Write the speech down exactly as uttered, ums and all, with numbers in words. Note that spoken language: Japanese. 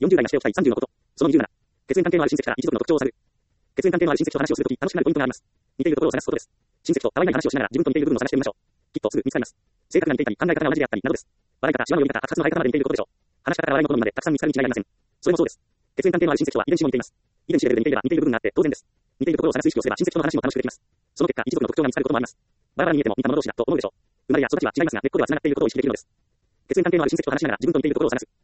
よんじゅう代がしておきたいさんじゅうのこと。そのにじゅうなな。血縁関係のある親戚から一族の特徴を探る。血縁関係のある親戚と話をするとき、楽しくなるポイントがあります。似ているところを探すことです。親戚と可愛い話をしながら自分と似ている部分を探してみましょう。きっとすぐ見つかります。性格が似ていたり、考え方が同じであったりなどです。笑い方、シワの寄り方、白髪の生え方まで似ていることでしょう。話し方から笑いの好みまでたくさん見つかるに違いありません。それもそうです。血縁関係のある親戚とは遺伝子も似ています。遺伝子レベルで似ていれば似ている部分があって当然です。似ているところを探す意識をすれば親戚との話も楽しくできます。その結果、一族の特徴が見つかることもあります。バラバラに見えても似た者同士だと思うでしょう。生まれや育ちは違いますが、根っこでは繋がっていることを意識できるのです。血縁関係のある親戚と話しながら自分と似ているところを探す。